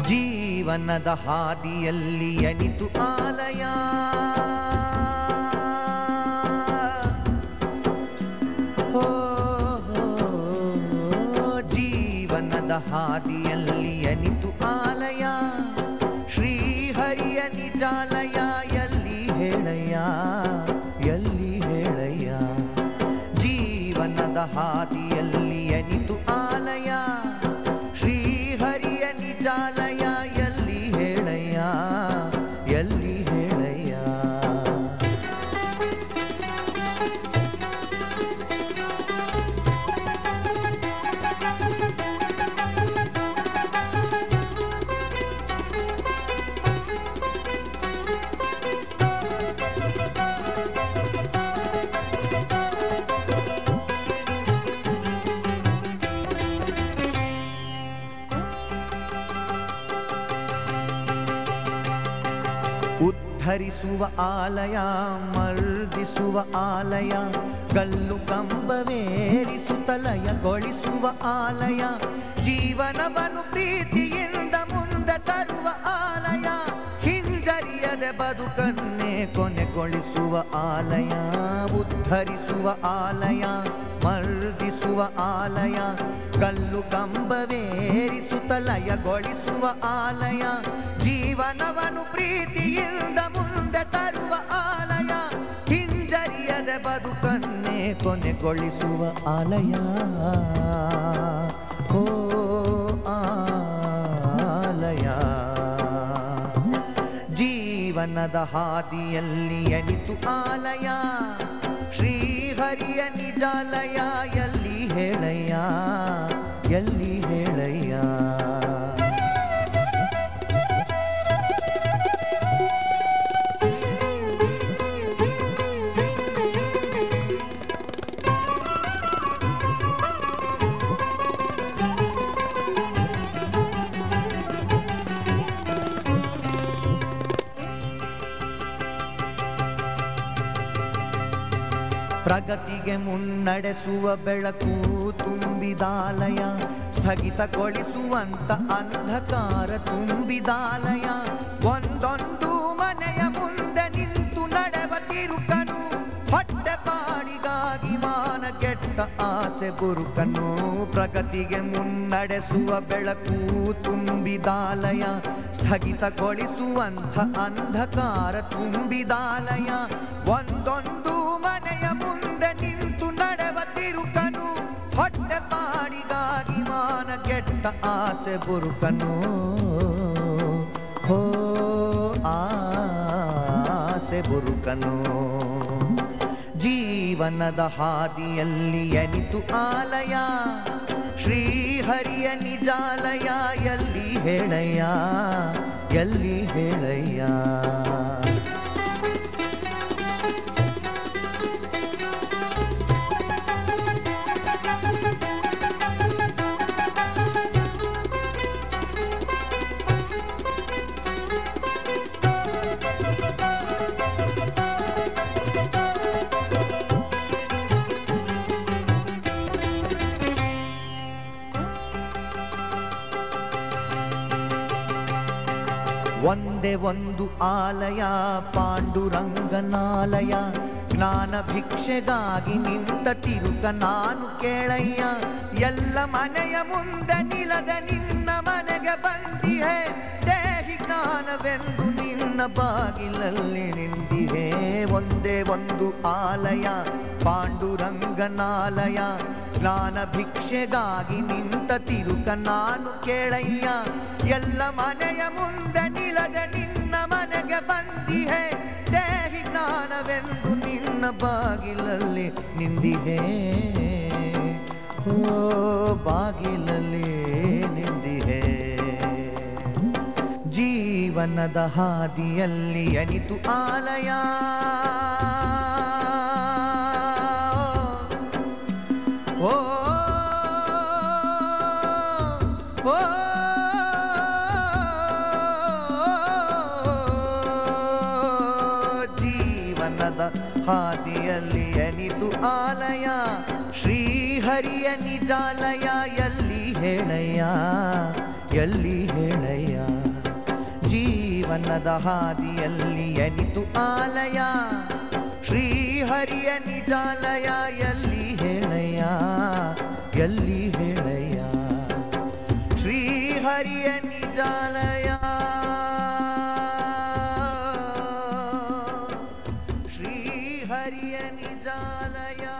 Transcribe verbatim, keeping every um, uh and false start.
ಜೀವನದ ಹಾದಿಯಲ್ಲಿ ಅನಿತು ಆಲಯ ಹೋ ಜೀವನದ ಹಾದಿಯಲ್ಲಿ ಅನಿತು ಆಲಯ ಶ್ರೀಹರಿಯ ನಿಜಾಲಯ ಎಲ್ಲಿ ಹೇಳಯ್ಯ ಎಲ್ಲಿ ಹೇಳಯ್ಯ ಜೀವನದ ಹಾದಿಯಲ್ಲಿ ಅನಿತು ಆಲಯ ಶ್ರೀಹರಿಯ ನಿಜಾಲಯ ಎಲ್ಲಿ ಹೇಳಯ್ಯ ಎಲ್ಲಿ ಹೇಳಯ್ಯ ಉದ್ಧರಿಸುವ ಆಲಯ ಮರ್ದಿಸುವ ಆಲಯ ಗಲ್ಲು ಕಂಬವೇರಿಸುತ್ತಲಯಗೊಳಿಸುವ ಆಲಯ ಜೀವನವನ್ನು ಪ್ರೀತಿಯಿಂದ ಮುಂದೆ ತರುವ ಆಲಯ ಹಿಂಜರಿಯದೆ ಬದುಕನ್ನೇ ಕೊನೆಗೊಳಿಸುವ ಆಲಯ ಉದ್ಧರಿಸುವ ಆಲಯ ಮರ್ದಿಸುವ ಆಲಯ ಗಲ್ಲು ಕಂಬವೇರಿಸುತ್ತಲಯಗೊಳಿಸುವ ಆಲಯ ಜೀವನವನ್ನು ಪ್ರೀತಿಯಿಂದ ಮುಂದೆ ತರುವ ಆಲಯ ಹಿಂಜರಿಯದೆ ಬದುಕನ್ನೇ ಕೊನೆಗೊಳಿಸುವ ಆಲಯ ಓ ಆಲಯ ಜೀವನದ ಹಾದಿಯಲ್ಲಿ ಅನಿತು ಆಲಯ ಶ್ರೀಹರಿಯ ನಿಜಾಲಯ ಎಲ್ಲಿ ಹೇಳಯ್ಯ ಎಲ್ಲಿ ಹೇಳಯ್ಯ ಪ್ರಗತಿಗೆ ಮುನ್ನಡೆಸುವ ಬೆಳಕು ತುಂಬಿದಾಲಯ ಸ್ಥಗಿತಗೊಳಿಸುವಂತ ಅಂಧಕಾರ ತುಂಬಿದಾಲಯ ಒಂದೊಂದು ಮನೆಯ ಮುಂದೆ ನಿಂತು ನಡೆವ ತಿರುಕನು ಹೊಟ್ಟೆಪಾಡಿಗಾಗಿ ಮಾನ ಕೆಟ್ಟ ಆಸೆ ಬುರುಕನು ಪ್ರಗತಿಗೆ ಮುನ್ನಡೆಸುವ ಬೆಳಕು ತುಂಬಿದಾಲಯ ಸ್ಥಗಿತಗೊಳಿಸುವಂತ ಅಂಧಕಾರ ತುಂಬಿದಾಲಯ ಒಂದೊಂದು ಮನೆಯ ಮುಂದೆ ನಿಂತು ನಡೆವ ತಿರುಕನು ಹೊಟ್ಟೆಪಾಡಿಗಾಗಿ ಮಾನ ಕೆಟ್ಟ ಆಸೆ ಬುರುಕನು ಹೋ ಆಸೆ ಬುರುಕನು ಜೀವನದ ಹಾದಿಯಲ್ಲಿ ಅನಿತು ಆಲಯ ಶ್ರೀಹರಿಯ ನಿಜಾಲಯ ಎಲ್ಲಿ ಹೇಳಯ್ಯ ಎಲ್ಲಿ ಹೇಳಯ್ಯ ಒಂದೇ ಒಂದು ಆಲಯ ಪಾಂಡುರಂಗನಾಲಯ ಜ್ಞಾನ ಭಿಕ್ಷೆಗಾಗಿ ನಿಂತ ತಿರುಕ ನಾನು ಕೇಳಯ್ಯ ಎಲ್ಲ ಮನೆಯ ಮುಂದೆ ನಿಲ್ಲದ ನಿನ್ನ ಮನೆಗೆ ಬಂದಿಹೆ ದೇಹಿ ಜ್ಞಾನವೆಂದು ನಿನ್ನ ಬಾಗಿಲಲ್ಲಿ ನಿಂದಿಹೆ ಒಂದೇ ಒಂದು ಆಲಯ ಪಾಂಡುರಂಗನಾಲಯ ಜ್ಞಾನ ಭಿಕ್ಷೆಗಾಗಿ ನಿಂತ ತಿರುಕ ನಾನು ಕೇಳಯ್ಯ ಎಲ್ಲ ಮನೆಯ ಮುಂದೆ ನಿಲ್ಲದ ನಿನ್ನ ಮನೆಗೆ ಬಂದಿಹೆ ದೇಹಿ ಜ್ಞಾನವೆಂದು ನಿನ್ನ ಬಾಗಿಲಲ್ಲಿ ನಿಂದಿಹೆ ಓ ಬಾಗಿಲಲ್ಲಿ ನಿಂದಿಹೆ ಜೀವನದ ಹಾದಿಯಲ್ಲಿ ಅನಿತು ಆಲಯ ಓ ಓ ಜೀವನದ ಹಾದಿಯಲ್ಲಿ ಅನಿತು ಆಲಯ ಶ್ರೀಹರಿಯ ನಿಜಾಲಯ ಎಲ್ಲಿ ಹೇಳಯ್ಯ ಎಲ್ಲಿ ಹೇಳಯ್ಯ ಜೀವನದ ಹಾದಿಯಲ್ಲಿ ಎನಿತು ಆಲಯ ಶ್ರೀಹರಿಯ ನಿಜಾಲಯ ಎಲ್ಲಿ ಹೇಳಯ್ಯ ಎಲ್ಲಿ ಹೇಳಯ್ಯ ಶ್ರೀಹರಿಯ ನಿಜಾಲಯ ಶ್ರೀಹರಿಯ ನಿಜಾಲಯ